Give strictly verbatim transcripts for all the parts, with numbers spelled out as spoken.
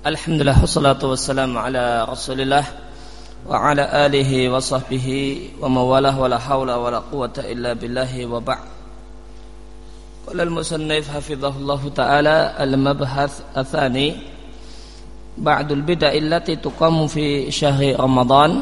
Alhamdulillah wassalatu wassalamu ala Rasulillah wa ala alihi wa sahbihi wa mawalah wa la hawla wa la quwwata illa billahi wa ba'. Qala al-musannif hafizahullahu ta'ala al-mabhath athani ba'dul bid'ah allati tuqamu fi syahri Ramadan.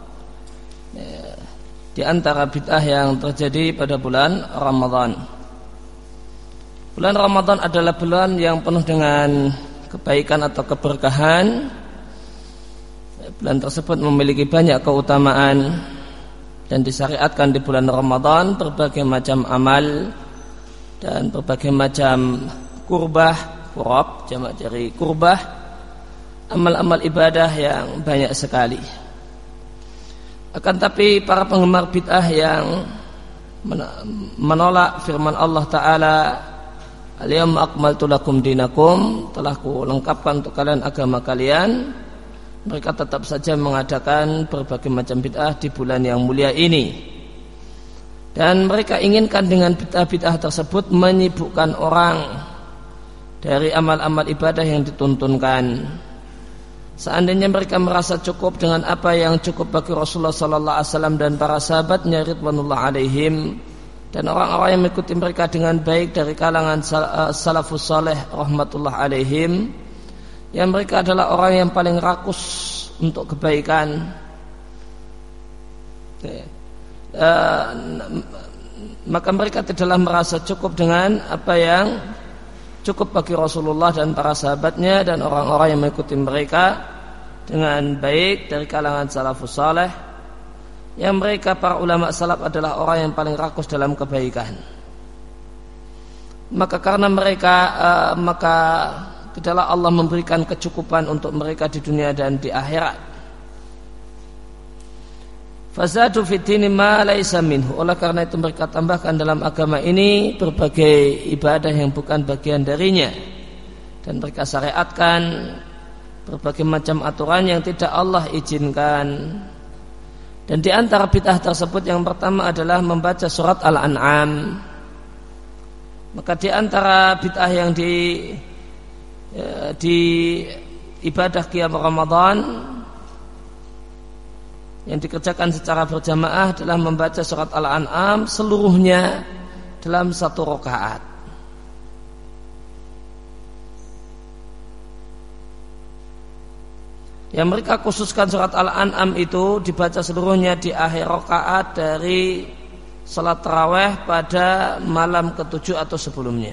Di antara bid'ah yang terjadi pada bulan Ramadan. Bulan Ramadan adalah bulan yang penuh dengan kebaikan atau keberkahan. Bulan tersebut memiliki banyak keutamaan dan disyariatkan di bulan Ramadan berbagai macam amal dan berbagai macam kurbah, kurab jamak dari kurbah, amal-amal ibadah yang banyak sekali. Akan tapi para penggemar bid'ah yang menolak firman Allah Ta'ala, Al-yawma akmaltu lakum dinakum, telah ku lengkapkan untuk kalian agama kalian, mereka tetap saja mengadakan berbagai macam bid'ah di bulan yang mulia ini. Dan mereka inginkan dengan bid'ah-bid'ah tersebut menyibukkan orang dari amal-amal ibadah yang dituntunkan. Seandainya mereka merasa cukup dengan apa yang cukup bagi Rasulullah sallallahu alaihi wasallam dan para sahabatnya ridwanullah alaihim, dan orang-orang yang mengikuti mereka dengan baik dari kalangan salafus saleh rahmatullah alaihim, yang mereka adalah orang yang paling rakus untuk kebaikan, maka mereka tidaklah merasa cukup dengan apa yang cukup bagi Rasulullah dan para sahabatnya dan orang-orang yang mengikuti mereka dengan baik dari kalangan salafus saleh, yang mereka para ulama salaf adalah orang yang paling rakus dalam kebaikan. Maka karena mereka uh, maka tidaklah Allah memberikan kecukupan untuk mereka di dunia dan di akhirat. Fazadu fid dini ma laisa minhu. Oleh karena itu mereka tambahkan dalam agama ini berbagai ibadah yang bukan bagian darinya, dan mereka syariatkan berbagai macam aturan yang tidak Allah izinkan. Dan di antara bid'ah tersebut yang pertama adalah membaca surat Al-An'am. Maka di antara bid'ah yang di ya, di ibadah qiyam Ramadan yang dikerjakan secara berjamaah adalah membaca surat Al-An'am seluruhnya dalam satu rakaat. Yang mereka khususkan surat Al-An'am itu dibaca seluruhnya di akhir rakaat dari salat tarawih pada malam ketujuh atau sebelumnya.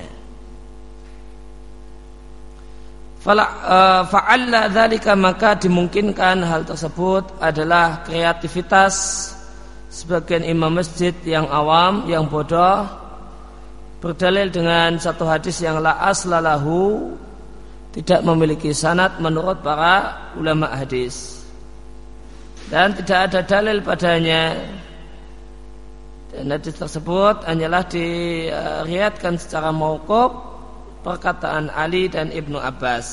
Fa'alla dzalika, maka dimungkinkan hal tersebut adalah kreativitas sebagian imam masjid yang awam, yang bodoh, berdalil dengan satu hadis yang la aslalahu, tidak memiliki sanad menurut para ulama hadis, dan tidak ada dalil padanya. Dan hadis tersebut hanyalah diriwayatkan secara mauquf, perkataan Ali dan Ibnu Abbas.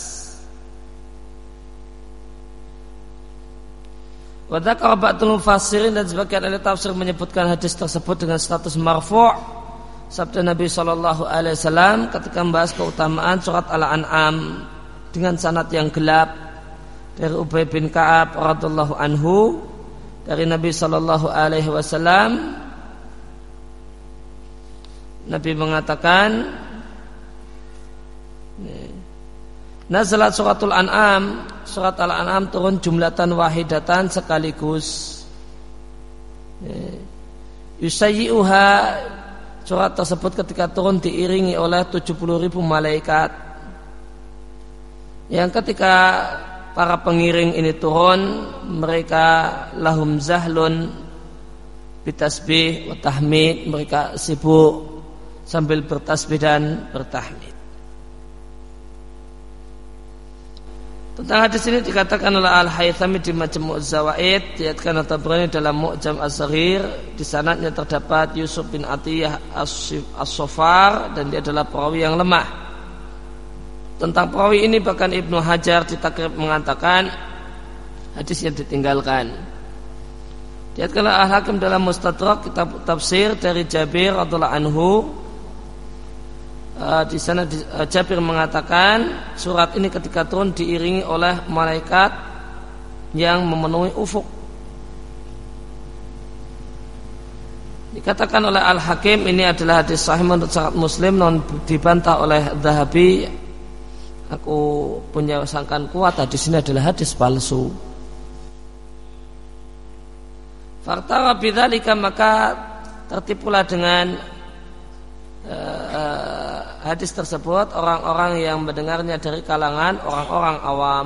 Wa dzakara ba'dul mufassirin, dan sebagian ahli tafsir menyebutkan hadis tersebut dengan status marfu', sabda Nabi sallallahu alaihi wasallam ketika membahas keutamaan surat Al-An'am dengan sanad yang gelap dari Ubay bin Ka'ab radhiyallahu anhu dari Nabi sallallahu alaihi wasallam. Nabi mengatakan, nazalat suratul An'am, surat Al-An'am turun jumlatan wahidatan, sekaligus. Yusayyi'uha, surat tersebut ketika turun diiringi oleh tujuh puluh ribu malaikat, yang ketika para pengiring ini turun, mereka lahum zahlun bitasbih wa tahmid, mereka sibuk sambil bertasbih dan bertahmid. Tentang hadis ini dikatakan oleh Al-Haythami di Majmu' Az-Zawaid, diriwayatkan At-Tabrani dalam Mu'jam Az-Saghir, di sanadnya terdapat Yusuf bin Atiyah As-Sofar, dan dia adalah perawi yang lemah. Tentang perawi ini bahkan Ibnu Hajar di Takrib mengatakan hadis yang ditinggalkan. Diriwayatkan Al-Hakim dalam Mustadrak kitab tafsir dari Jabir radhiyallahu anhu, uh, di sana uh, Jabir mengatakan surat ini ketika turun diiringi oleh malaikat yang memenuhi ufuk. Dikatakan oleh Al-Hakim ini adalah hadis sahih menurut syarat Muslim, non dibantah oleh Dzahabi. Aku punya sangkaan kuat hadis ini adalah hadis palsu. Fartara bidzalika, maka tertipulah dengan uh, hadis tersebut orang-orang yang mendengarnya dari kalangan orang-orang awam.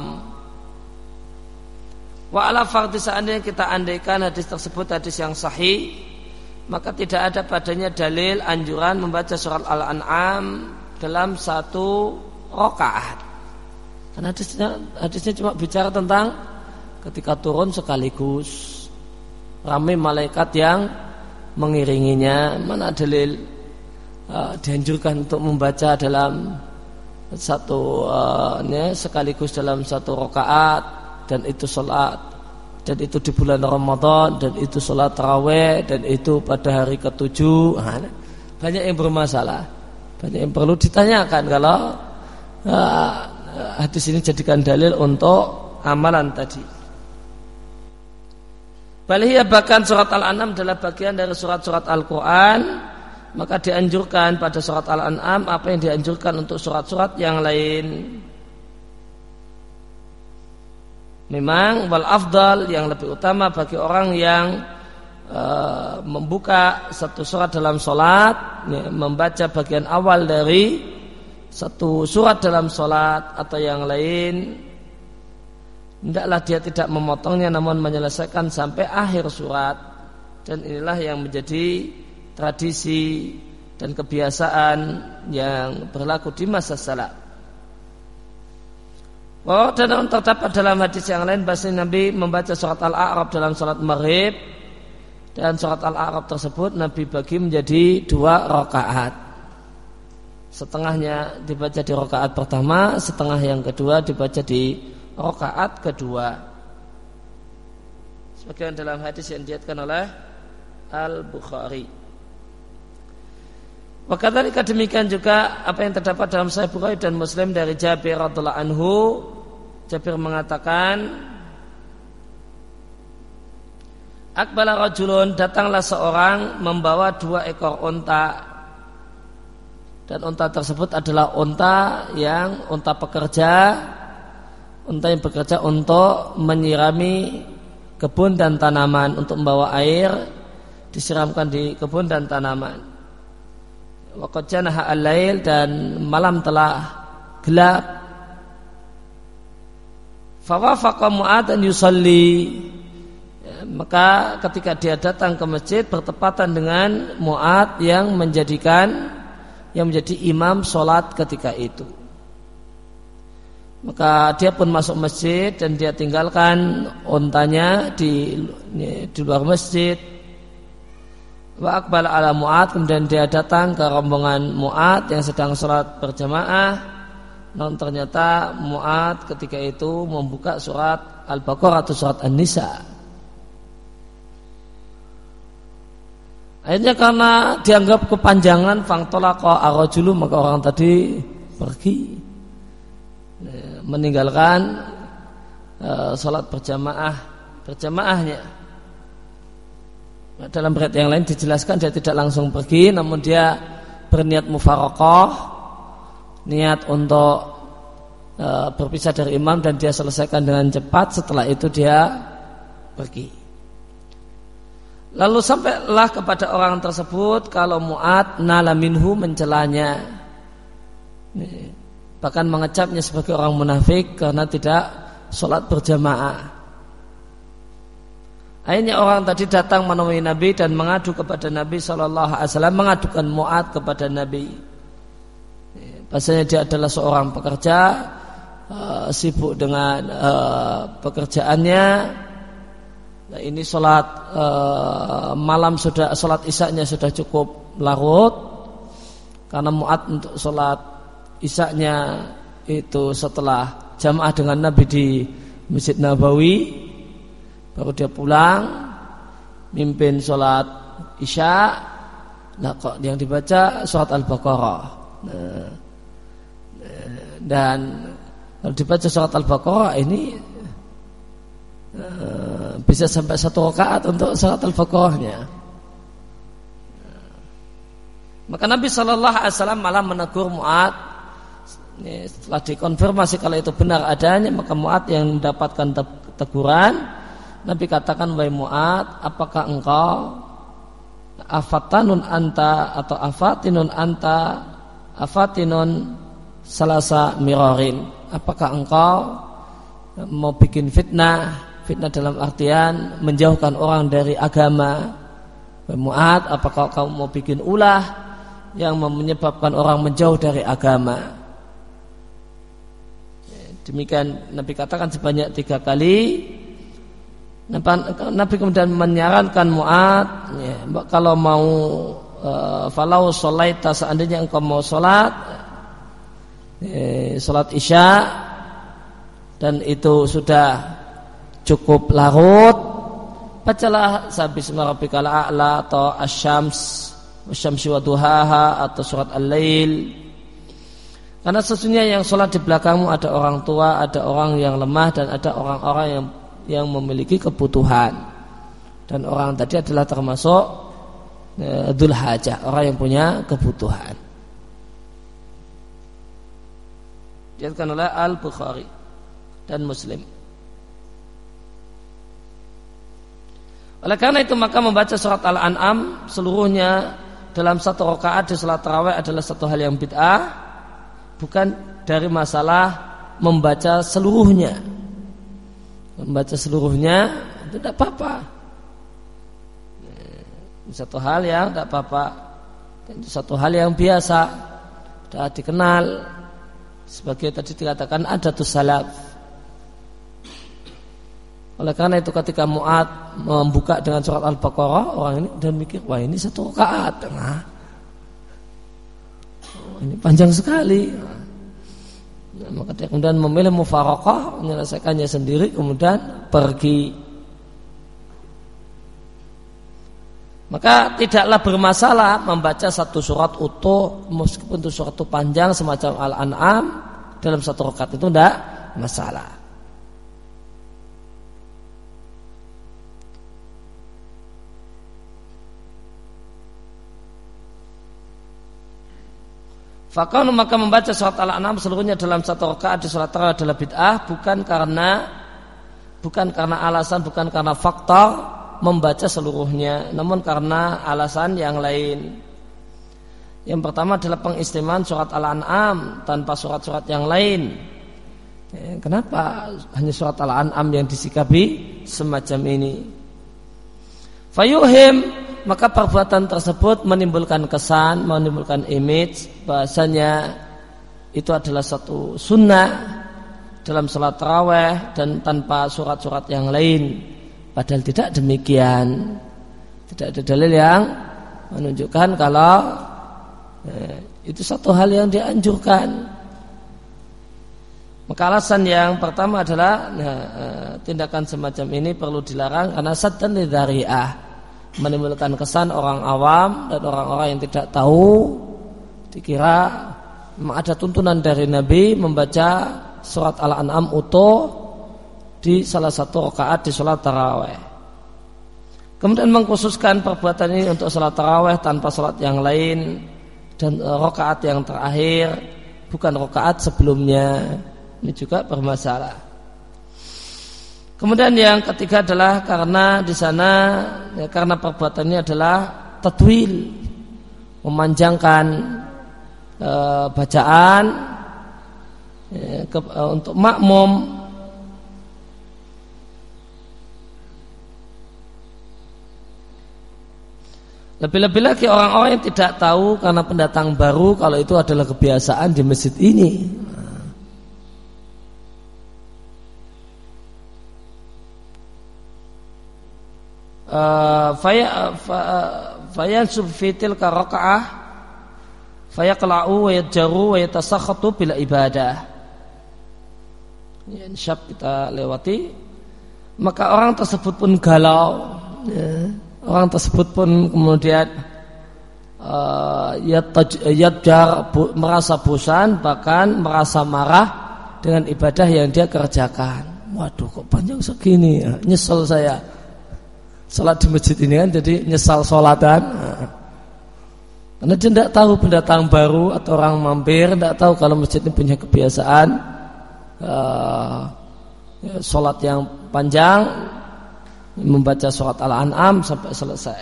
Wa ala fardhi, seandainya kita andaikan hadis tersebut hadis yang sahih, maka tidak ada padanya dalil anjuran membaca surat Al-An'am dalam satu rakaat. Karena hadisnya, hadisnya cuma bicara tentang ketika turun sekaligus ramai malaikat yang mengiringinya. Mana dalil uh, dianjurkan untuk membaca dalam satu uh, ya, sekaligus dalam satu rakaat, dan itu salat, dan itu di bulan Ramadan, dan itu salat tarawih, dan itu pada hari ketujuh. Nah, banyak yang bermasalah, banyak yang perlu ditanyakan kalau uh, hadis ini jadikan dalil untuk amalan tadi. Balihya, bahkan surat Al-An'am adalah bagian dari surat-surat Al-Quran, maka dianjurkan pada surat Al-An'am apa yang dianjurkan untuk surat-surat yang lain. Memang wal afdal, yang lebih utama bagi orang yang uh, membuka satu surat dalam sholat, ya, membaca bagian awal dari satu surat dalam sholat atau yang lain, hendaklah dia tidak memotongnya namun menyelesaikan sampai akhir surat. Dan inilah yang menjadi tradisi dan kebiasaan yang berlaku di masa salaf. Oh, dan terdapat dalam hadis yang lain bahwa Nabi membaca surat Al-A'raf dalam salat maghrib, dan surat Al-A'raf tersebut Nabi bagi menjadi dua rakaat. Setengahnya dibaca di rakaat pertama, setengah yang kedua dibaca di rakaat kedua. Sebagian dalam hadis yang diriwayatkan oleh Al-Bukhari. Wakadzalika, demikian juga apa yang terdapat dalam Sahih Bukhari dan Muslim dari Jabir radhiyallahu anhu. Jabir mengatakan, Aqbala rajulun, datanglah seorang membawa dua ekor unta, dan unta tersebut adalah unta yang unta pekerja, unta yang bekerja untuk menyirami kebun dan tanaman, untuk membawa air disiramkan di kebun dan tanaman. Waqad janaha al-lail, dan malam telah gelap. Fawafaqa Mu'adz yusalli, ya, maka ketika dia datang ke masjid bertepatan dengan Mu'adz yang menjadikan yang menjadi imam sholat ketika itu. Maka dia pun masuk masjid dan dia tinggalkan untanya di di luar masjid. Wa aqbala ala Mu'adz, kemudian dia datang ke rombongan Mu'adz yang sedang sholat berjamaah. Non ternyata Mu'adz ketika itu membuka surat Al-Baqarah atau surat An-Nisa. Akhirnya karena dianggap kepanjangan, fangtolaqa ar-rajulu, maka orang tadi pergi meninggalkan uh, salat berjamaah berjamaahnya. Nah, dalam riwayat yang lain dijelaskan dia tidak langsung pergi, namun dia berniat mufaraqah, niat untuk uh, berpisah dari imam, dan dia selesaikan dengan cepat. Setelah itu dia pergi. Lalu sampailah kepada orang tersebut kalau Mu'adz nala minhu, mencelanya, bahkan mengecapnya sebagai orang munafik karena tidak sholat berjamaah. Akhirnya orang tadi datang menemui Nabi dan mengadu kepada Nabi shallallahu alaihi wasallam, mengadukan Mu'adz kepada Nabi. Bahasanya dia adalah seorang pekerja, uh, sibuk dengan uh, pekerjaannya. Nah, ini sholat uh, malam sudah, sholat isya-nya sudah cukup larut, karena Mu'adz untuk sholat isya-nya itu setelah jamaah dengan Nabi di Masjid Nabawi, baru dia pulang mimpin sholat isya. Nah, kok yang dibaca surat Al-Baqarah. Nah, dan kalau dibaca surat Al-Baqarah ini uh, bisa sampai satu rakaat untuk surat Al-Baqarahnya. Maka Nabi Shallallahu Alaihi Wasallam malah menegur Mu'ad. Setelah dikonfirmasi kalau itu benar adanya, maka Mu'ad yang mendapatkan teguran. Nabi katakan, wahai Mu'ad, apakah engkau afatanun anta atau afatinun anta afatinun salasa mirarin? Apakah engkau mau bikin fitnah? Fitnah dalam artian menjauhkan orang dari agama. Wahai Mu'ad, apakah kamu mau bikin ulah yang menyebabkan orang menjauh dari agama? Demikian Nabi katakan sebanyak tiga kali. Nabi kemudian menyarankan Mu'ad, ya, kalau mau uh, falau sholaita, seandainya engkau mau sholat eh, sholat isya dan itu sudah cukup larut, bacalah sabisma rabbikal a'la atau asyams wasyamsi wa duhaha atau surat al-lail. Karena sesungguhnya yang sholat di belakangmu ada orang tua, ada orang yang lemah, dan ada orang-orang yang yang memiliki kebutuhan. Dan orang tadi adalah termasuk e, dzul hajah, orang yang punya kebutuhan. Diriwayatkan oleh Al-Bukhari dan Muslim. Oleh karena itu maka membaca surat Al-An'am seluruhnya dalam satu rakaat di salat tarawih adalah satu hal yang bid'ah, bukan dari masalah membaca seluruhnya. Membaca seluruhnya itu tidak apa-apa. Satu hal yang tidak apa-apa. Itu satu hal yang biasa, sudah dikenal sebagai tadi dikatakan adatus salaf. Oleh karena itu ketika Mu'ad membuka dengan surat Al-Baqarah, orang ini dan mikir, wah ini satu rakaat, nah, oh, ini panjang sekali. Nah, maka dia kemudian memilih mufaraqah, menyelesaikannya sendiri, kemudian pergi. Maka tidaklah bermasalah membaca satu surat utuh, meskipun itu surat itu panjang semacam Al-An'am, dalam satu rakaat itu tidak masalah. Fakau maka membaca surat Al-An'am seluruhnya dalam satu rakaat di salat tarawih adalah bid'ah, bukan karena bukan karena alasan, bukan karena faktor membaca seluruhnya, namun karena alasan yang lain. Yang pertama adalah pengistimewan surat Al-An'am tanpa surat-surat yang lain. Kenapa hanya surat Al-An'am yang disikapi semacam ini? Fayuhim, maka perbuatan tersebut menimbulkan kesan, menimbulkan image bahasanya itu adalah satu sunnah dalam salat tarawih dan tanpa surat-surat yang lain. Padahal tidak demikian. Tidak ada dalil yang menunjukkan kalau eh, itu satu hal yang dianjurkan. Maka alasan yang pertama adalah nah, eh, tindakan semacam ini perlu dilarang karena saddan lidzari'ah, menimbulkan kesan orang awam dan orang-orang yang tidak tahu dikira memang ada tuntunan dari Nabi membaca surat Al-An'am utuh di salah satu rakaat di salat tarawih. Kemudian mengkhususkan perbuatan ini untuk salat tarawih tanpa salat yang lain dan rakaat yang terakhir, bukan rakaat sebelumnya. Ini juga bermasalah. Kemudian yang ketiga adalah karena di sana ya, karena perbuatannya adalah tatwil, memanjangkan e, bacaan e, ke, e, untuk makmum. Lebih-lebih lagi orang-orang yang tidak tahu karena pendatang baru kalau itu adalah kebiasaan di masjid ini. Faya fayansub fi tilka rakaah fayaqla'u wa yajru wa yatasakhatu bila ibadah. Ya, insyaallah kita lewati. Maka orang tersebut pun galau, ya. Orang tersebut pun kemudian uh, yadjar merasa bosan, bahkan merasa marah dengan ibadah yang dia kerjakan. Waduh, kok panjang segini ya? Nyesel saya salat di masjid ini kan, jadi nyesal salatan. Karena dia tidak tahu pendatang baru atau orang mampir, tidak tahu kalau masjid ini punya kebiasaan uh, ya, salat yang panjang, membaca surat Al-An'am sampai selesai.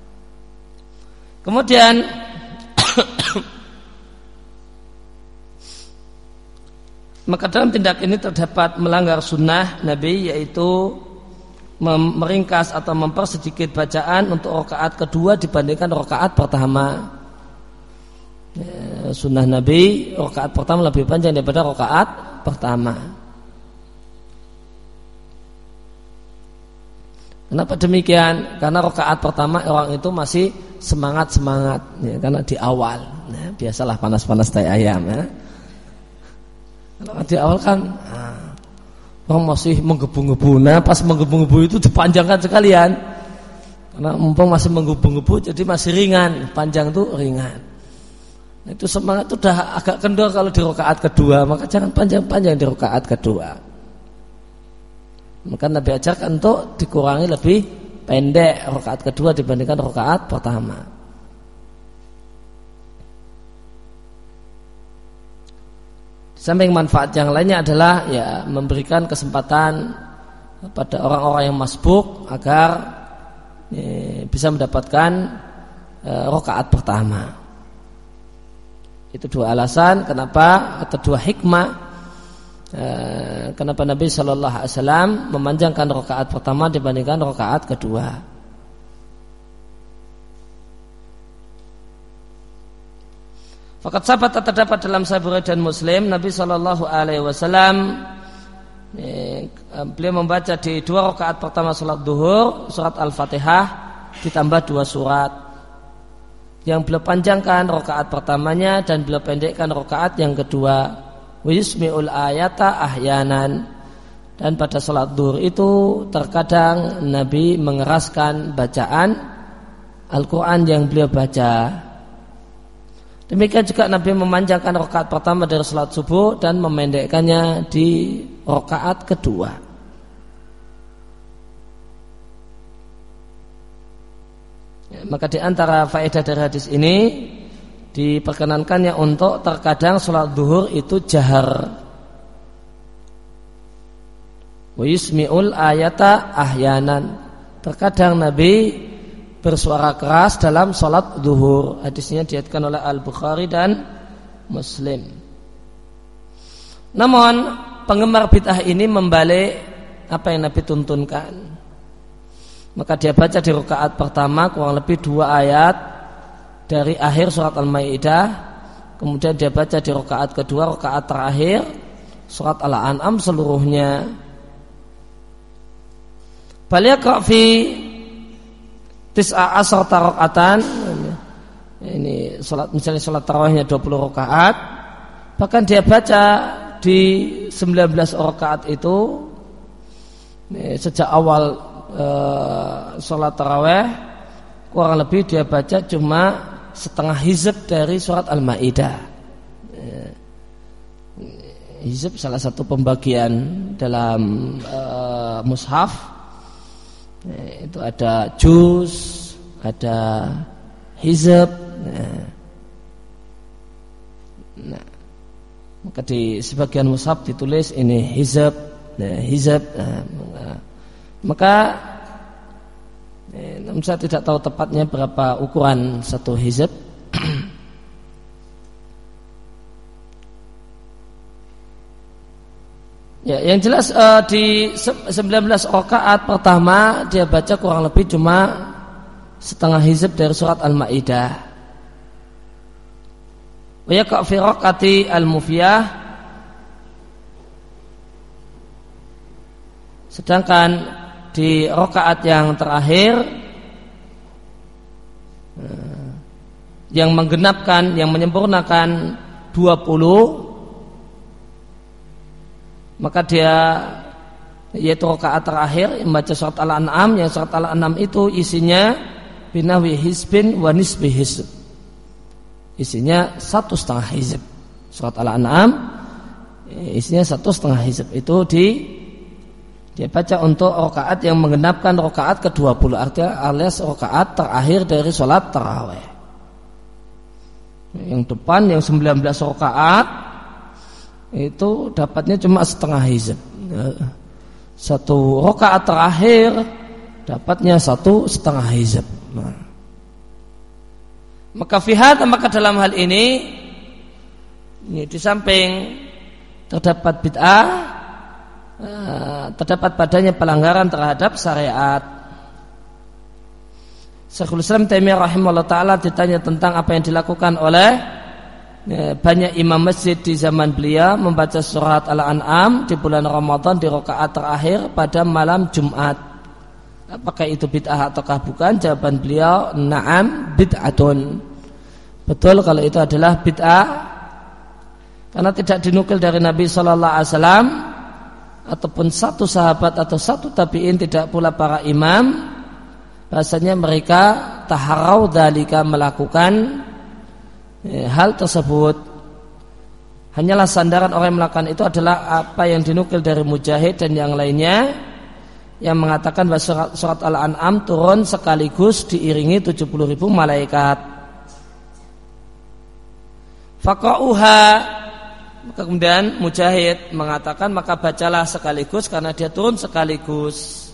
Kemudian maka dalam tindak ini terdapat melanggar sunnah Nabi, yaitu meringkas atau mempersedikit bacaan untuk rakaat kedua dibandingkan rakaat pertama. Ya, sunnah Nabi rakaat pertama lebih panjang daripada rakaat pertama. Kenapa demikian? Karena rakaat pertama orang itu masih semangat-semangat ya, karena di awal. Nah, biasalah panas-panas tai ayam ya. Kalau di awal kan nah, orang masih menggebu-gebu. Nah, pas menggebu-gebu itu dipanjangkan sekalian. Karena mumpung masih menggebu-gebu jadi masih ringan, panjang itu ringan. Nah, itu semangat itu udah agak kendor kalau di rakaat kedua, maka jangan panjang-panjang di rakaat kedua. Maka Nabi ajarkan untuk dikurangi lebih pendek rakaat kedua dibandingkan rakaat pertama. Samping manfaat yang lainnya adalah ya memberikan kesempatan pada orang-orang yang masbuk agar ya, bisa mendapatkan ya, rakaat pertama. Itu dua alasan kenapa atau dua hikmah kenapa Nabi Shallallahu Alaihi Wasallam memanjangkan rakaat pertama dibandingkan rakaat kedua. Fakat sahabat terdapat dalam Sahih Bukhari dan Muslim, Nabi Shallallahu Alaihi Wasallam beliau membaca di dua rakaat pertama salat duhur surat Al-Fatihah ditambah dua surat. Yang beliau panjangkan rakaat pertamanya dan beliau pendekkan rakaat yang kedua. Wayusmi'ul ayata ahyanan, dan pada salat duhur itu terkadang Nabi mengeraskan bacaan Al-Quran yang beliau baca. Demikian juga Nabi memanjangkan rakaat pertama dari salat subuh dan memendekkannya di rakaat kedua. Ya, maka di antara faedah dari hadis ini diperkenankannya untuk terkadang sholat duhur itu jahar. Wa yusmi'ul ayata ahyanan. Terkadang Nabi bersuara keras dalam sholat duhur. Hadisnya diriwayatkan oleh Al-Bukhari dan Muslim. Namun penggemar bid'ah ini membalik apa yang Nabi tuntunkan. Maka dia baca di rakaat pertama kurang lebih dua ayat dari akhir surat Al-Maidah, kemudian dia baca di rakaat kedua, rakaat terakhir surat Al-An'am seluruhnya. Bal yaqra fi tis'a asrata rakaatan. Ini salat misalnya salat tarawihnya dua puluh rakaat, bahkan dia baca di sembilan belas rakaat itu ini, sejak awal e, salat tarawih kurang lebih dia baca cuma setengah hizb dari surat Al-Maidah. Hizb salah satu pembagian dalam uh, mushaf. Itu ada juz, ada hizb. Nah, maka di sebagian mushaf ditulis ini hizb, nah, hizb. Nah, maka Eh, namun saya tidak tahu tepatnya berapa ukuran satu hizb. Ya, yang jelas uh, di sembilan belas rakaat pertama dia baca kurang lebih cuma setengah hizb dari surat Al-Maidah. Wa yaqa fi raqati al-mufiyah, sedangkan di rakaat yang terakhir yang menggenapkan, yang menyempurnakan dua puluh, maka dia yaitu rakaat terakhir membaca surat Al-An'am, yang surat Al-An'am itu isinya binahwi hizbin wa nisbi hizb. isinya satu setengah hizb. Surat Al-An'am isinya satu setengah hizb. Itu di dia baca untuk rakaat yang menggenapkan rakaat ke dua puluh, artinya alias rakaat terakhir dari sholat tarawih. Yang depan yang sembilan belas rakaat itu dapatnya cuma setengah hizb. Satu rakaat terakhir dapatnya satu setengah hizb. Nah. Maka fihat, maka dalam hal ini, ini di samping terdapat bid'ah, terdapat padanya pelanggaran terhadap syariat. Syekhul Islam Taimiyah rahimahullah ta'ala ditanya tentang apa yang dilakukan oleh ya, banyak imam masjid di zaman beliau membaca surat Al-An'am di bulan Ramadan di rakaat terakhir pada malam Jumat. Apakah itu bid'ah ataukah bukan? Jawaban beliau, na'am bid'atun. Betul kalau itu adalah bid'ah, karena tidak dinukil dari Nabi sallallahu alaihi wasallam ataupun satu sahabat atau satu tabi'in, tidak pula para imam, bahasanya mereka taharau dzalika, melakukan eh, hal tersebut. Hanyalah sandaran orang yang melakukan itu adalah apa yang dinukil dari Mujahid dan yang lainnya, yang mengatakan bahwa surat, surat Al-An'am turun sekaligus diiringi tujuh puluh ribu malaikat. Faqra'uha, maka kemudian Mujahid mengatakan maka bacalah sekaligus karena dia turun sekaligus.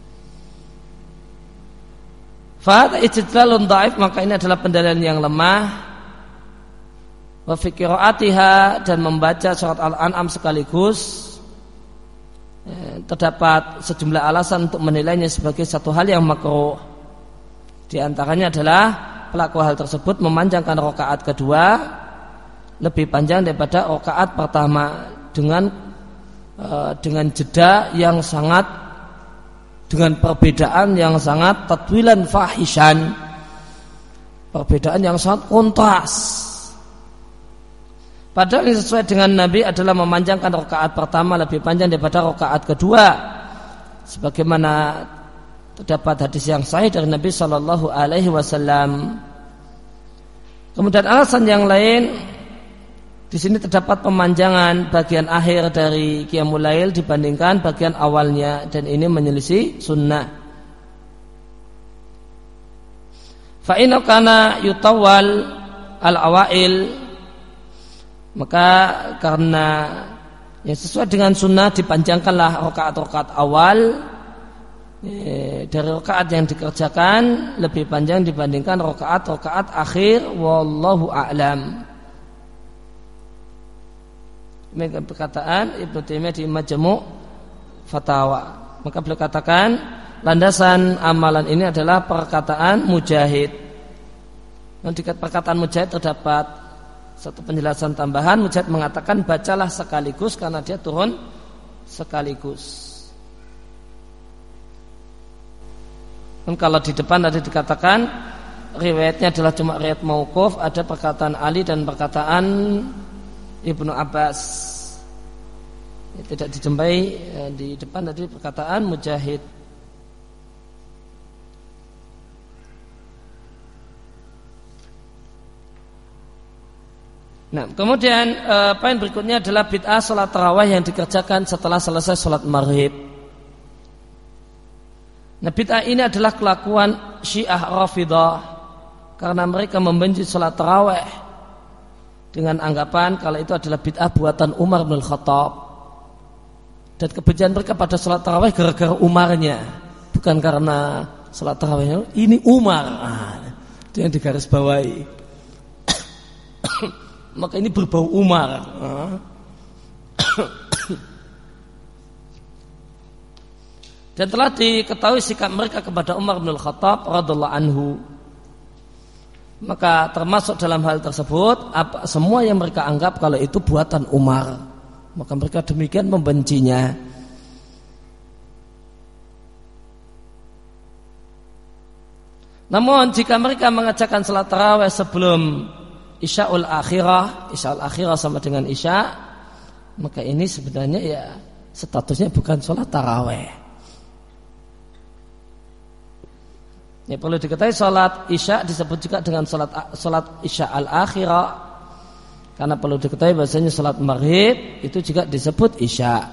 Fa istidlalun dhaif, maka ini adalah pendalilan yang lemah. Wa fi qiraatiha, dan membaca surat Al-An'am sekaligus terdapat sejumlah alasan untuk menilainya sebagai satu hal yang makruh. Di antaranya adalah pelaku hal tersebut memanjangkan rakaat kedua lebih panjang daripada rakaat pertama dengan uh, dengan jeda yang sangat, dengan perbedaan yang sangat tatwilan fahishan, perbedaan yang sangat kontras. Padahal yang sesuai dengan Nabi adalah memanjangkan rakaat pertama lebih panjang daripada rakaat kedua, sebagaimana terdapat hadis yang sahih dari Nabi Sallallahu Alaihi Wasallam. Kemudian alasan yang lain, di sini terdapat pemanjangan bagian akhir dari Qiyamul Lail dibandingkan bagian awalnya, dan ini menyelisih sunnah. Fa inna kana yutawwal al-awail, maka karena yang sesuai dengan sunnah dipanjangkanlah rakaat-rakaat awal dari rakaat yang dikerjakan lebih panjang dibandingkan rakaat-rakaat akhir. Wallahu a'lam. Ini perkataan Ibnu Taimiyah di Majmu' Fatawa. Maka beliau katakan landasan amalan ini adalah perkataan Mujahid. Dan di perkataan Mujahid terdapat satu penjelasan tambahan. Mujahid mengatakan bacalah sekaligus karena dia turun sekaligus. Dan kalau di depan tadi dikatakan riwayatnya adalah cuma riwayat mauquf, ada perkataan Ali dan perkataan Ibnu Abbas. Tidak dijumpai di depan tadi perkataan Mujahid. Nah, kemudian poin berikutnya adalah bid'ah salat tarawih yang dikerjakan setelah selesai salat maghrib. Nah, bid'ah ini adalah kelakuan Syiah Rafidhah karena mereka membenci salat tarawih dengan anggapan kalau itu adalah bid'ah buatan Umar bin Khattab, dan kebencian mereka pada salat tarawih gara-gara Umarnya, bukan karena salat tarawihnya. Ini Umar, ah, itu yang digarisbawahi. Maka ini berbau Umar. Ah. Dan telah diketahui sikap mereka kepada Umar bin Khattab radhiyallahu anhu. Maka termasuk dalam hal tersebut apa, semua yang mereka anggap kalau itu buatan Umar, maka mereka demikian membencinya. Namun jika mereka mengerjakan salat tarawih sebelum Isya'ul akhirah, Isya'ul akhirah sama dengan Isya', maka ini sebenarnya ya statusnya bukan salat tarawih. Ya, perlu diketahui salat isya disebut juga dengan salat salat isya al-akhirah, karena perlu diketahui bahasanya salat maghrib itu juga disebut isya.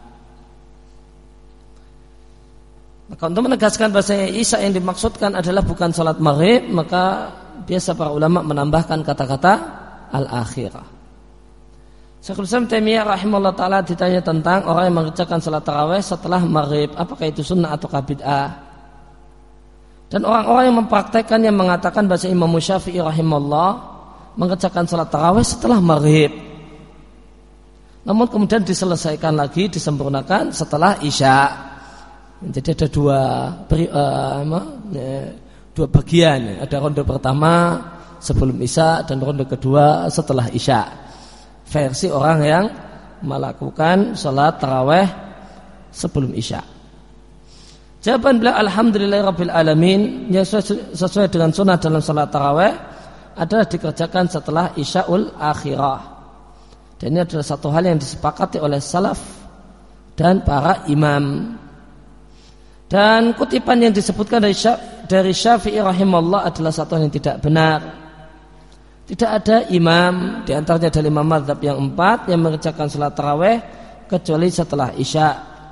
Maka untuk menegaskan bahasanya isya yang dimaksudkan adalah bukan salat maghrib, maka biasa para ulama menambahkan kata-kata al-akhirah. Syekhul Islam Taimiyah rahimahullah ta'ala ditanya tentang orang yang mengerjakan salat tarawih setelah maghrib, apakah itu sunnah atau bid'ah? Dan orang-orang yang mempraktekkan yang mengatakan bahasa Imam Syafi'i rahimahullah mengerjakan salat tarawih setelah maghrib, namun kemudian diselesaikan lagi, disempurnakan setelah isya. Jadi ada dua beri, uh, dua bagian, ada ronde pertama sebelum isya dan ronde kedua setelah isya. Versi orang yang melakukan salat tarawih sebelum isya. Jawaban beliau alhamdulillahirabbil alamin, yang sesuai dengan sunnah dalam salat tarawih adalah dikerjakan setelah isyaul akhirah. Dan ini adalah satu hal yang disepakati oleh salaf dan para imam. Dan kutipan yang disebutkan dari dari Syafi'i rahimahullah adalah satu hal yang tidak benar. Tidak ada imam di antaranya dari imam mazhab yang empat yang mengerjakan salat tarawih kecuali setelah isya.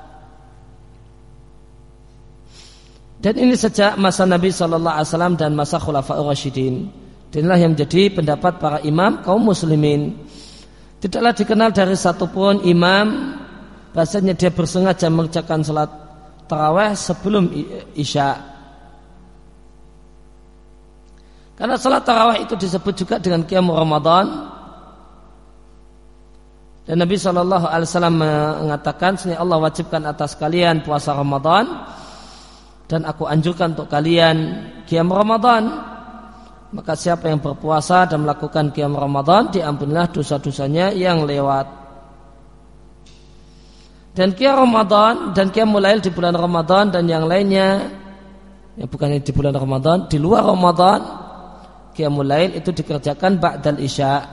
Dan ini sejak masa Nabi sallallahu alaihi wasallam dan masa Khulafaur Rasyidin. Dan inilah yang menjadi pendapat para imam kaum muslimin. Tidaklah dikenal dari satupun imam bahasanya dia bersengaja mengerjakan salat tarawih sebelum isya. Karena salat tarawih itu disebut juga dengan qiyam Ramadan. Dan Nabi shallallahu alaihi wasallam mengatakan, sesungguhnya Allah wajibkan atas kalian puasa Ramadan, dan aku anjurkan untuk kalian qiyam Ramadan. Maka siapa yang berpuasa dan melakukan qiyam Ramadan, diampunilah dosa-dosanya yang lewat. Dan qiyam Ramadan dan qiyamul lail di bulan Ramadan dan yang lainnya, ya bukan di bulan Ramadan, di luar Ramadan, qiyamul lail itu dikerjakan ba'dal isya.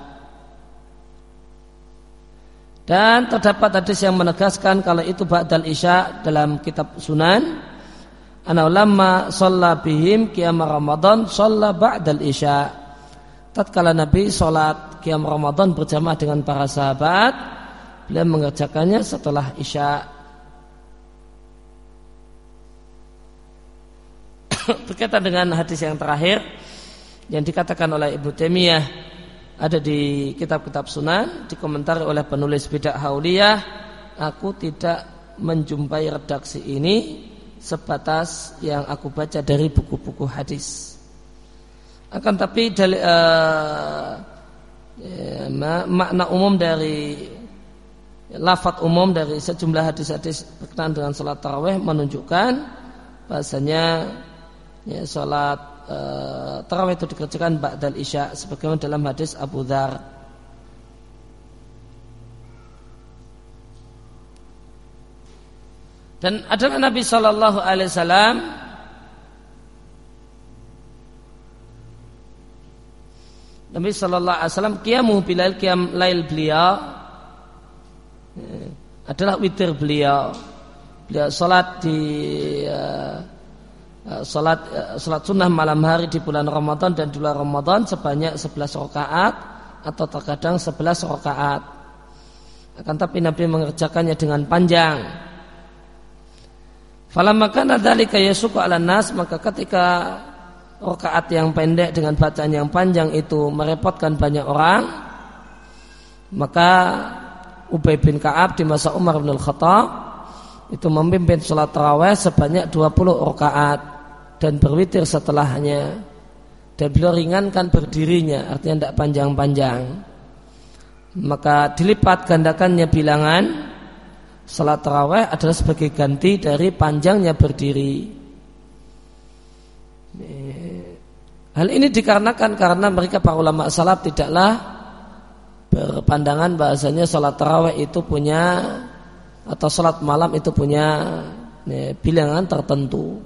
Dan terdapat hadis yang menegaskan kalau itu ba'dal isya dalam kitab Sunan. Ana ulama shalla bihim qiyam Ramadan shalla ba'dal isya. Tatkala Nabi salat qiyam Ramadan berjamaah dengan para sahabat, beliau mengerjakannya setelah isya. Berkaitan dengan hadis yang terakhir yang dikatakan oleh Ibnu Taimiyah ada di kitab-kitab Sunan, dikomentari oleh penulis Bidah Hauliyah, aku tidak menjumpai redaksi ini sebatas yang aku baca dari buku-buku hadis. Akan tapi dari, uh, ya, makna umum dari lafaz umum dari sejumlah hadis-hadis berkenaan dengan salat tarawih menunjukkan bahasanya ya, salat Uh, tarawih itu dikerjakan ba'dal isya sebagaimana dalam hadis Abu Dzar. Dan adalah Nabi sallallahu alaihi wasallam Nabi sallallahu alaihi wasallam qiyamu bilal qiyam lail beliau ya, adalah witir beliau. Beliau salat di uh, Salat, salat sunnah malam hari di bulan Ramadan dan di luar Ramadan sebanyak sebelas rakaat atau terkadang sebelas rakaat. Akan tapi Nabi mengerjakannya dengan panjang. Falamma kana dzalika yasuqu 'alan nas, maka ketika rakaat yang pendek dengan bacaan yang panjang itu merepotkan banyak orang, maka Ubay bin Ka'ab di masa Umar bin Al-Khattab itu memimpin salat tarawih sebanyak dua puluh rakaat dan berwitir setelahnya, dan beliau ringankan berdirinya, artinya tidak panjang-panjang. Maka dilipat gandakannya bilangan salat tarawih adalah sebagai ganti dari panjangnya berdiri. Hal ini dikarenakan karena mereka para ulama salaf tidaklah berpandangan bahasanya salat tarawih itu punya atau salat malam itu punya ya, bilangan tertentu.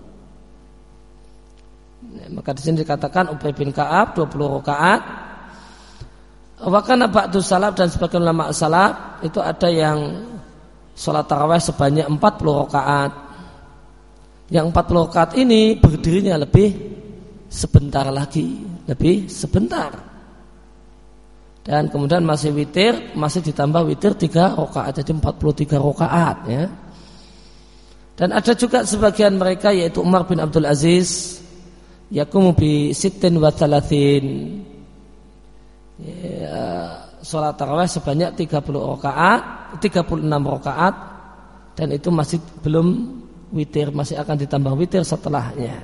Ya, maka di sini dikatakan Ubay bin Ka'ab dua puluh rakaat. Wa kana ba'du salaf, dan sebagian ulama salaf itu ada yang salat tarawih sebanyak empat puluh rakaat. Yang empat puluh rakaat ini berdirinya lebih sebentar lagi, lebih sebentar. Dan kemudian masih witir, masih ditambah witir tiga rakaat, jadi empat puluh tiga rakaat ya. Dan ada juga sebagian mereka yaitu Umar bin Abdul Aziz yaqumu bi sittin wa thalathin. Ya, salat tarawih sebanyak tiga puluh rakaat, tiga puluh enam rakaat, dan itu masih belum witir, masih akan ditambah witir setelahnya.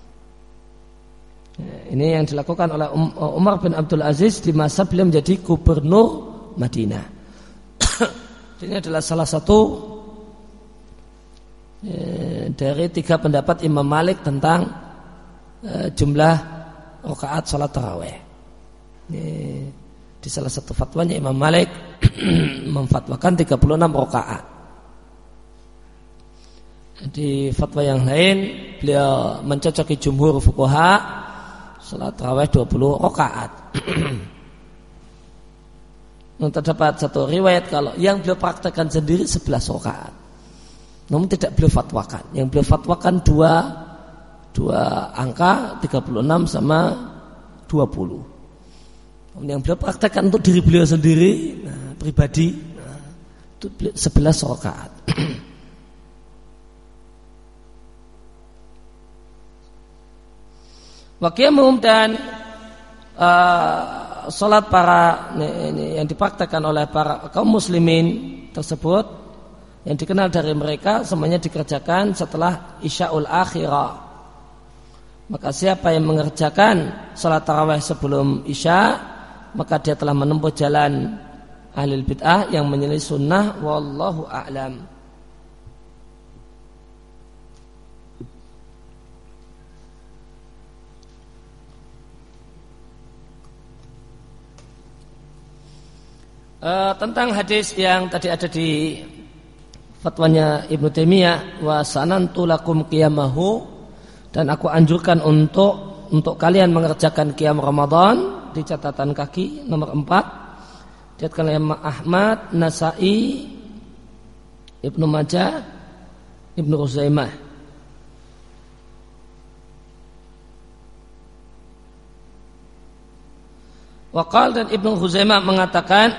Ya, ini yang dilakukan oleh Umar bin Abdul Aziz di masa beliau menjadi gubernur Madinah. Ini adalah salah satu ya, dari tiga pendapat Imam Malik tentang uh, jumlah rakaat salat tarawih. Ya, di salah satu fatwanya Imam Malik memfatwakan tiga puluh enam rakaat. Di fatwa yang lain beliau mencocoki jumhur fuqaha salat tarawih dua puluh rakaat. Terdapat satu riwayat kalau yang beliau praktekkan sendiri sebelas rakaat. Namun tidak beliau fatwakan. Yang beliau fatwakan dua dua angka tiga puluh enam sama dua puluh. Yang beliau praktekkan untuk diri beliau sendiri, nah, pribadi, nah, itu sebelas rakaat. Waqiyamuhum dan uh, salat para ini, ini, yang dipraktekkan oleh para kaum muslimin tersebut yang dikenal dari mereka semuanya dikerjakan setelah Isya'ul Akhirah. Maka siapa yang mengerjakan salat tarawih sebelum Isya, maka dia telah menempuh jalan ahlul bid'ah yang menyelisih sunnah. Wallahu a'lam. Uh, tentang hadis yang tadi ada di fatwanya Ibnu Taimiyah, wa sanantu lakum qiyamahu, dan aku anjurkan untuk untuk kalian mengerjakan qiyam Ramadan, di catatan kaki nomor empat, diatkan oleh Ahmad, Nasai, Ibnu Majah, Ibnu Khuzaimah. Waqal, dan Ibnu Khuzaimah mengatakan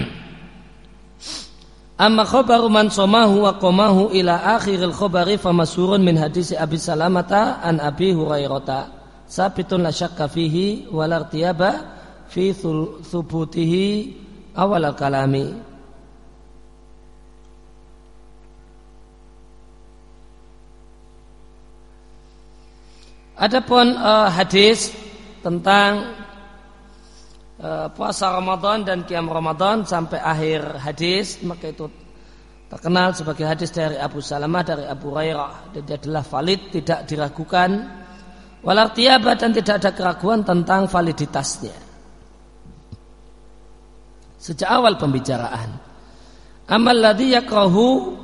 amma khabaru man somahu wa qamahu ila akhiril khabari famasurun min hadisi Abi Salamata an Abi Hurairata sabitun la syakka fihi wal irtiyaba fi thubutihi awal kalami. Adapun uh, hadis tentang puasa Ramadan dan qiyam Ramadan sampai akhir hadis, maka itu terkenal sebagai hadis dari Abu Salamah dari Abu Hurairah, dan dia adalah valid, tidak diragukan, walartiyabah, dan tidak ada keraguan tentang validitasnya sejak awal pembicaraan. Amal ladzi yakrahu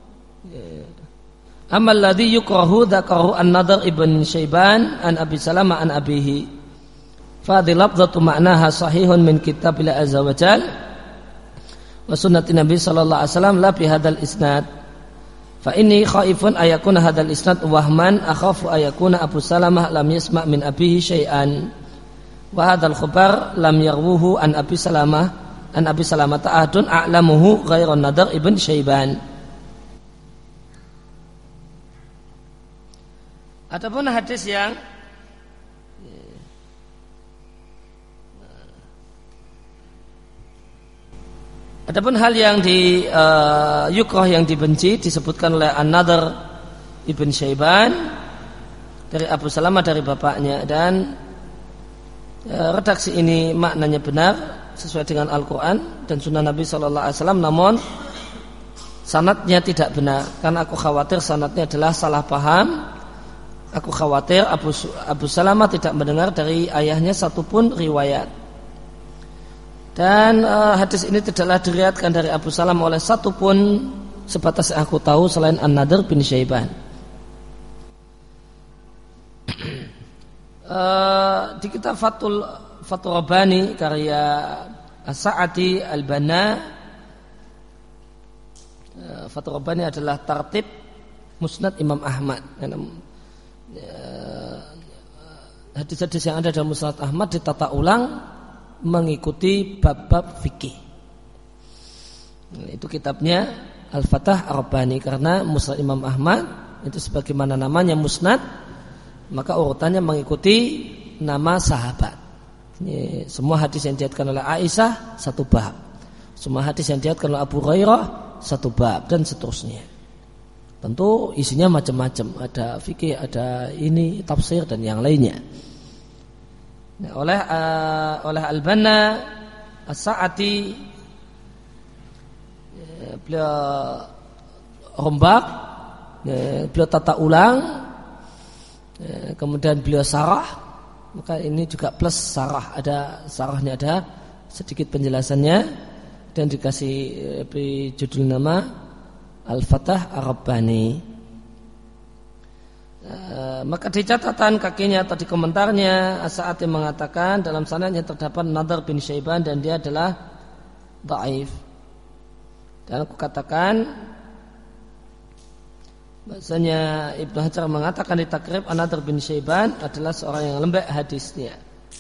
amal ladzi yukrahu dzakarahu an-Nadhr ibn Syaiban an Abi Salamah an abihi. Fadhi lafzatu ma'naha sahihun min kitabillah azza wa jal wa sunnati Nabi sallallahu alaihi wasallam la bi hadzal isnad. Fa inni khaifun ayakuna hadzal isnad wahman akhafu ayakuna Abu Salamah lam yasma' min abihi syai'an. Wa hadzal khabar lam yarwuhu an Abi Salamah an Abi Salamah ta'adun a'lamuhu ghairu Nadhr ibn Syaiban. Adapun hadis yang Adapun hal yang di uh, yukrah yang dibenci disebutkan oleh An-Nadhr ibn Syaiban dari Abu Salamah dari bapaknya, dan uh, redaksi ini maknanya benar sesuai dengan Al-Quran dan Sunnah Nabi Sallallahu Alaihi Wasallam, namun sanadnya tidak benar karena aku khawatir sanadnya adalah salah paham. Aku khawatir Abu, Abu Salamah tidak mendengar dari ayahnya satupun riwayat. Dan uh, hadis ini tidaklah diriwayatkan dari Abu Salamah oleh satu pun sebatas yang aku tahu selain An-Nadhr bin Syaiban. uh, di kitab Fathul Fathul Rabbani karya As-Sa'di Al-Banna, uh, Fathul Rabbani adalah tartib Musnad Imam Ahmad. Uh, hadis-hadis yang ada dalam Musnad Ahmad ditata ulang mengikuti bab-bab fikih. Itu kitabnya Al-Fatah Ar-Rabbani, karena Musnad Imam Ahmad itu sebagaimana namanya musnad, maka urutannya mengikuti nama sahabat. Ini semua hadis yang diriwayatkan oleh Aisyah satu bab, semua hadis yang diriwayatkan oleh Abu Hurairah satu bab, dan seterusnya. Tentu isinya macam-macam, ada fikih, ada ini tafsir dan yang lainnya. Nah, oleh uh, oleh Al-Banna As-Sa'ati, ya, beliau rombak, ya, beliau tata ulang, ya, kemudian beliau sarah. Maka ini juga plus sarah, ada sarahnya, ada sedikit penjelasannya, dan dikasih eh, judul nama Al-Fatah Ar-Rabbani. Uh, maka di catatan kakinya atau di komentarnya As-Sa'ati mengatakan dalam sanadnya terdapat Nadhr bin Syaiban dan dia adalah dhaif. Dan aku katakan bahasanya Ibnu Hajar mengatakan di Takrib, An-Nadhr bin Syaiban adalah seorang yang lembek hadisnya.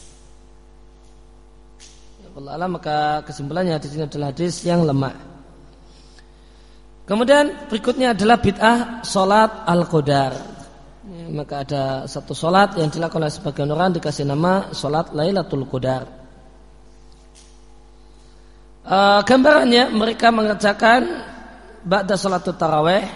Ya Allah, maka kesimpulannya hadis ini adalah hadis yang lemah. Kemudian berikutnya adalah bid'ah salat al-qadar. Ya, maka ada satu salat yang dilakukan oleh sebagian orang dikasih nama salat Lailatul Qadar. Uh, gambarannya mereka mengerjakan ba'da salatut tarawih.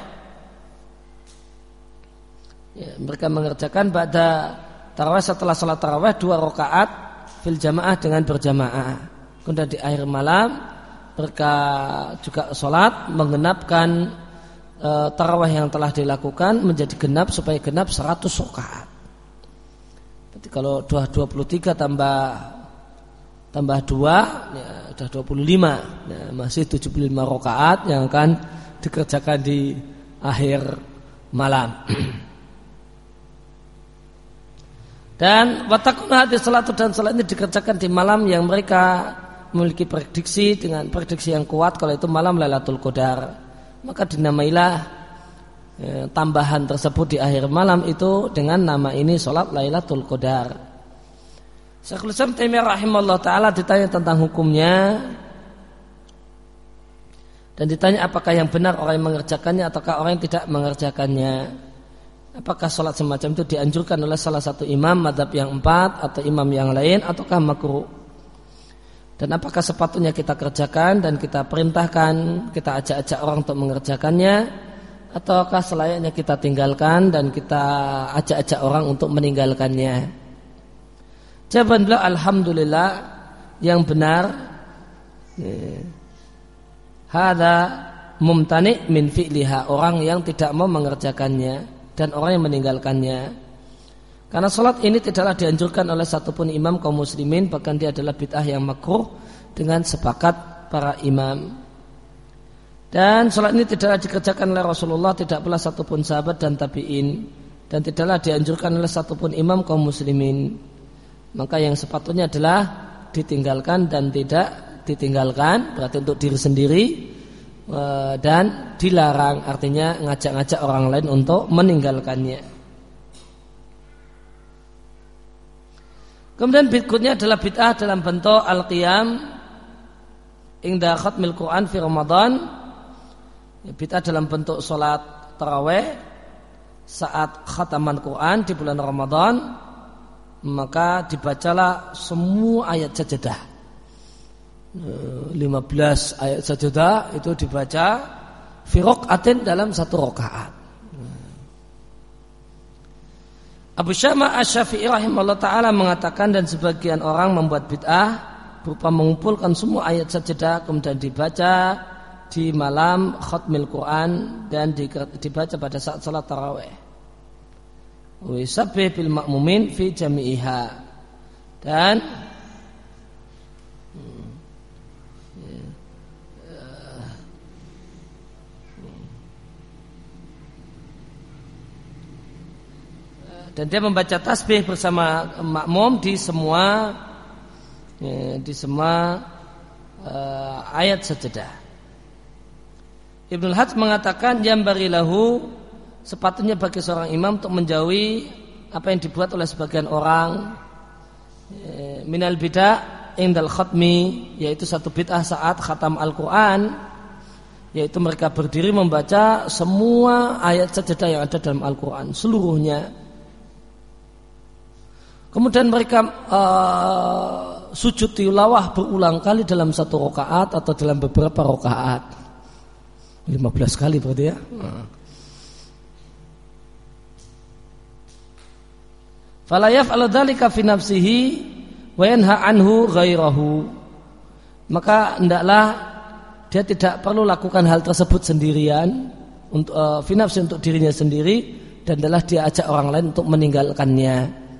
Ya, mereka mengerjakan ba'da tarawih, setelah salat tarawih dua rakaat fil jamaah dengan berjamaah. Kemudian di akhir malam mereka juga salat menggenapkan e, tarawih yang telah dilakukan menjadi genap supaya genap seratus rakaat. Berarti kalau dua puluh tiga tambah tambah dua ya sudah dua puluh lima. Ya, masih tujuh puluh lima rakaat yang akan dikerjakan di akhir malam. Dan watakun hadis salat dan salat ini dikerjakan di malam yang mereka memiliki prediksi dengan prediksi yang kuat kalau itu malam Lailatul Qadar. Maka dinamailah eh, tambahan tersebut di akhir malam itu dengan nama ini salat Lailatul Qadar. Syekhul Islam Taimiyah rahimahullah taala ditanya tentang hukumnya dan ditanya apakah yang benar orang yang mengerjakannya ataukah orang yang tidak mengerjakannya. Apakah sholat semacam itu dianjurkan oleh salah satu imam mazhab yang empat atau imam yang lain ataukah makruh? Dan apakah sepatutnya kita kerjakan dan kita perintahkan, kita ajak-ajak orang untuk mengerjakannya, ataukah selayaknya kita tinggalkan dan kita ajak-ajak orang untuk meninggalkannya? Jawaban beliau, alhamdulillah, yang benar hadza mumtani min fi'liha, orang yang tidak mau mengerjakannya dan orang yang meninggalkannya. Karena salat ini tidaklah dianjurkan oleh satupun imam kaum muslimin, bahkan dia adalah bid'ah yang makruh dengan sepakat para imam. Dan salat ini tidaklah dikerjakan oleh Rasulullah, tidak pula satupun sahabat dan tabi'in, dan tidaklah dianjurkan oleh satupun imam kaum muslimin. Maka yang sepatutnya adalah ditinggalkan dan tidak ditinggalkan, berarti untuk diri sendiri, dan dilarang, artinya ngajak-ngajak orang lain untuk meninggalkannya. Kemudian berikutnya adalah bid'ah dalam bentuk al-qiyam inda khatmil Quran fi Ramadan. Bid'ah dalam bentuk salat tarawih saat khataman Quran di bulan Ramadan, maka dibacalah semua ayat sajadah. lima belas ayat sajadah itu dibaca fi raqatin dalam satu rakaat. Abu Syama Asy-Syafi'i rahimahullah ta'ala mengatakan, dan sebagian orang membuat bid'ah berupa mengumpulkan semua ayat sajadah kemudian dibaca di malam khatmil Quran dan dibaca pada saat salat tarawih. Wa yusabbih bil ma'mumin fi jami'iha. Dan dan dia membaca tasbih bersama makmum di semua ya, di semua uh, ayat sajadah. Ibnu Al-Hajj mengatakan yambari lahu, sepatutnya bagi seorang imam untuk menjauhi apa yang dibuat oleh sebagian orang e, minal bid'ah indal khatmi, yaitu satu bid'ah saat khatam Al-Quran, yaitu mereka berdiri membaca semua ayat sajadah yang ada dalam Al-Quran seluruhnya. Kemudian mereka uh, sujud tilawah berulang kali dalam satu rakaat atau dalam beberapa rakaat, lima belas kali berarti ya. Fala yaf'alu dzalika fi nafsihi wa yanha anhu ghairahu. Maka hendaklah dia tidak perlu lakukan hal tersebut sendirian untuk uh, fi nafsi, untuk dirinya sendiri, dan hendaklah dia ajak orang lain untuk meninggalkannya.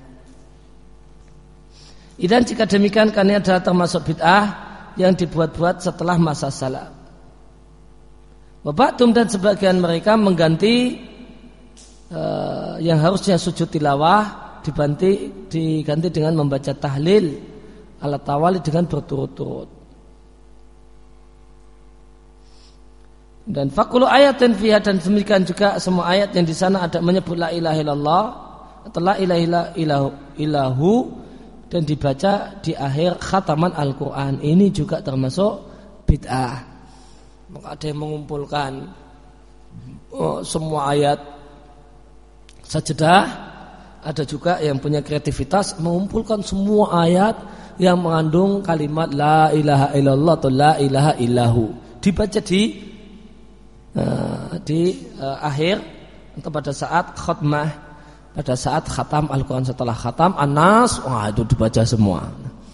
Dan jika demikian, karena adalah termasuk bid'ah yang dibuat-buat setelah masa salaf. Wabatum, dan sebagian mereka mengganti uh, yang harusnya sujud tilawah diganti, diganti dengan membaca tahlil ala tawali dengan berturut-turut. Dan fakulu ayatin fiha, dan demikian juga semua ayat yang di sana ada menyebut la ilaha illallah atau la ilaha illahu, ilahu, dan dibaca di akhir khataman Al-Quran, ini juga termasuk bid'ah. Maka ada yang mengumpulkan oh, semua ayat sajadah. Ada juga yang punya kreativitas mengumpulkan semua ayat yang mengandung kalimat la ilaha illallah atau la ilaha illahu, dibaca di uh, di uh, akhir atau pada saat khatmah, pada saat khatam Al-Quran. Setelah khatam An-Nas, wah itu dibaca semua.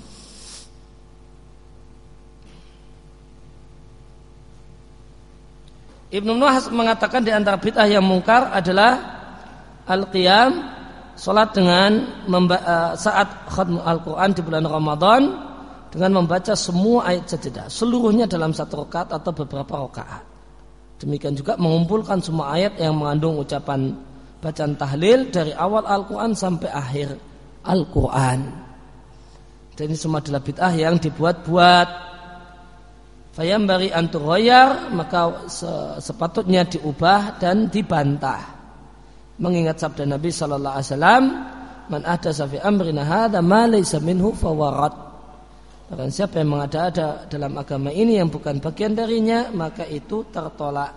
Ibnu Nuhas mengatakan di antara bid'ah yang mungkar adalah al-qiyam, salat dengan memba- uh, saat khatm Al-Quran di bulan Ramadan dengan membaca semua ayat sajadah seluruhnya dalam satu rakaat atau beberapa rakaat. Demikian juga mengumpulkan semua ayat yang mengandung ucapan bacaan tahlil dari awal Al-Quran sampai akhir Al-Quran. Dan ini semua adalah bid'ah yang dibuat-buat. Fayambari anturoyar, maka sepatutnya diubah dan dibantah. Mengingat sabda Nabi sallallahu alaihi wasallam, man ahdatsa fi amrina hadza ma laysa minhu fawarat. Barang siapa yang mengada-ada dalam agama ini yang bukan bagian darinya, maka itu tertolak.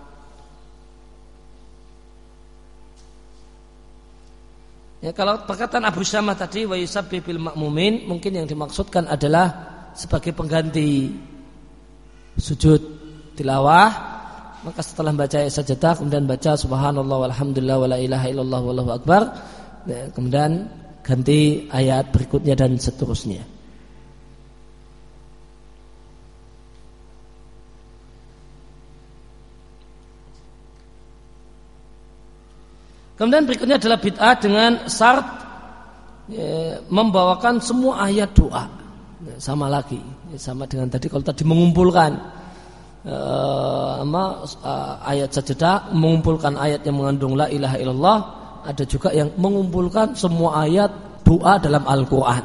Ya, kalau perkataan Abu Syamah tadi wa yusabbi bil ma'mumin, mungkin yang dimaksudkan adalah sebagai pengganti sujud tilawah. Maka setelah baca ayat sajadah kemudian baca subhanallah walhamdulillah wala ilaha illallah wallahu akbar, ya, kemudian ganti ayat berikutnya dan seterusnya. Kemudian berikutnya adalah bid'ah dengan syarat ya, membawakan semua ayat doa, ya, sama lagi ya, sama dengan tadi. Kalau tadi mengumpulkan Uh, ama, uh, ayat sajadah, mengumpulkan ayat yang mengandung la ilaha illallah, ada juga yang mengumpulkan semua ayat doa dalam Al-Quran.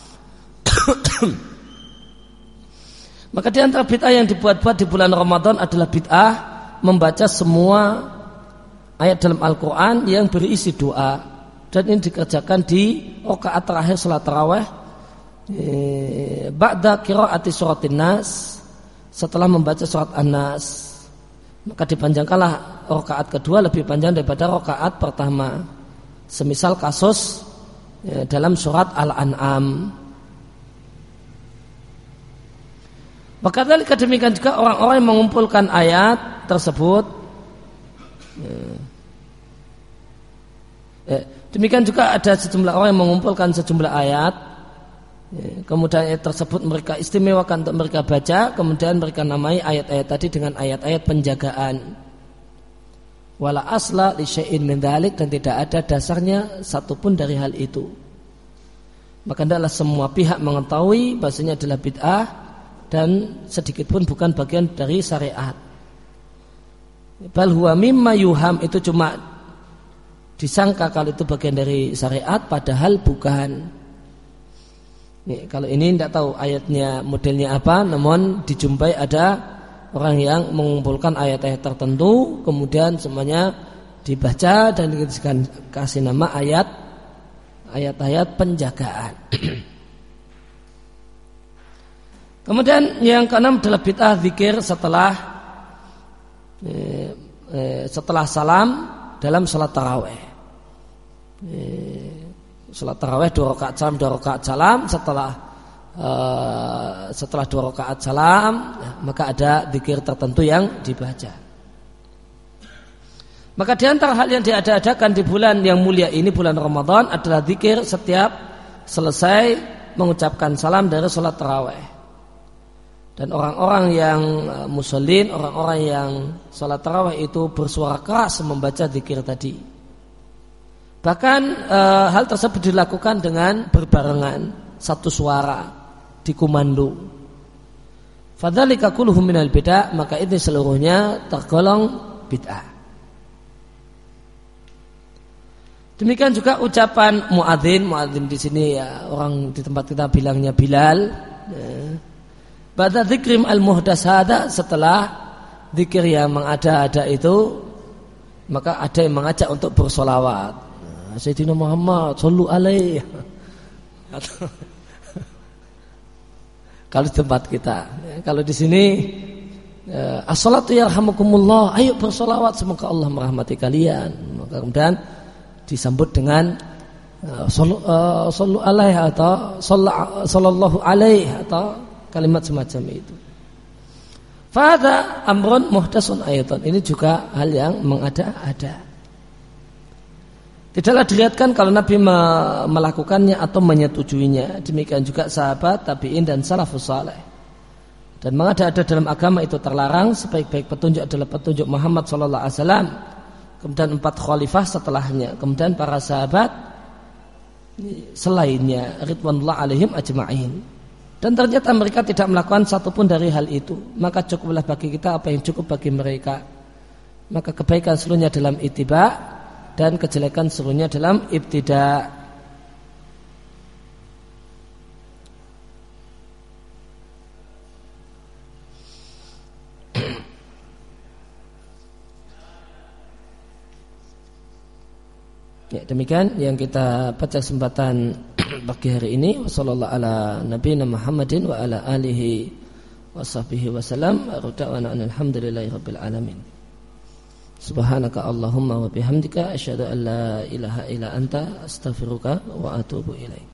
Maka di antara bid'ah yang dibuat-buat di bulan Ramadan adalah bid'ah membaca semua ayat dalam Al-Quran yang berisi doa, dan ini dikerjakan di rakaat terakhir salat tarawih eh, ba'da qiraati suratin Nas, setelah membaca surat An-Nas. Maka dipanjangkanlah rakaat kedua lebih panjang daripada rakaat pertama. Semisal kasus ya, dalam surat Al-An'am. Maka demikian juga orang-orang yang mengumpulkan ayat tersebut. Ya. Ya, demikian juga ada sejumlah orang yang mengumpulkan sejumlah ayat. Ya, kemudian ayat tersebut mereka istimewakan untuk mereka baca, kemudian mereka namai ayat-ayat tadi dengan ayat-ayat penjagaan. Wala asla li syai'in min dzalik, dan tidak ada dasarnya satupun dari hal itu. Maka hendaklah semua pihak mengetahui bahasanya adalah bid'ah dan sedikit pun bukan bagian dari syariat. Bal huwa mimma yuham, itu cuma disangka kalau itu bagian dari syariat, padahal bukan. Nih, kalau ini tidak tahu ayatnya modelnya apa, namun dijumpai ada orang yang mengumpulkan ayat-ayat tertentu, kemudian semuanya dibaca dan dikasih nama ayat ayat-ayat penjagaan. Kemudian yang keenam adalah bid'ah zikir setelah eh, eh, setelah salam dalam salat tarawih. Eh, salat tarawih dua rakaat salam dua rakaat salam setelah eh, setelah dua rakaat salam ya, maka ada zikir tertentu yang dibaca. Maka di antara hal yang diada-adakan di bulan yang mulia ini, bulan Ramadan, adalah zikir setiap selesai mengucapkan salam dari salat tarawih. Dan orang-orang yang musallin, orang-orang yang salat tarawih itu bersuara keras membaca zikir tadi. Bahkan e, hal tersebut dilakukan dengan berbarengan, satu suara, dikomando. Fadzalika kulluhu minal bid'ah, maka itu seluruhnya tergolong bid'ah. Demikian juga ucapan muadzin, muadzin di sini ya orang di tempat kita bilangnya Bilal. Ya. Ba'da dzikrim al-muhdas hada, setelah zikir yang mengada-ada itu, maka ada yang mengajak untuk bersolawat. Nah, Sayyidina Muhammad sallu alaihi. Kalau di tempat kita, ya, kalau di sini ya, as-salatu yarhamukumullah, ayo bersolawat semoga Allah merahmati kalian. Maka kemudian disambut dengan uh, sallu, uh, sallu alaihi atau sallallahu alaihi atau kalimat semacam itu. Fahadha amrun muhdasun ayatan. Ini juga hal yang mengada-ada. Tidaklah dilihatkan kalau Nabi melakukannya atau menyetujuinya. Demikian juga sahabat, tabi'in dan salafus saleh. Dan mengada-ada dalam agama itu terlarang. Sebaik-baik petunjuk adalah petunjuk Muhammad sallallahu alaihi wasallam. Kemudian empat khalifah setelahnya, kemudian para sahabat selainnya ridwanullah alaihim ajma'in. Dan ternyata mereka tidak melakukan satupun dari hal itu, maka cukuplah bagi kita apa yang cukup bagi mereka. Maka kebaikan seluruhnya dalam ittiba dan kejelekan seluruhnya dalam ibtida. Ya, demikian yang kita baca kesempatan pagi hari ini. Wassallallahu ala nabiyina Muhammadin wa ala alihi washabbihi wasallam. Aruda'wana alhamdulillahi rabbil alamin. Subhanaka Allahumma wa bihamdika asyhadu an la ilaha illa anta astaghfiruka wa atubu ilaik.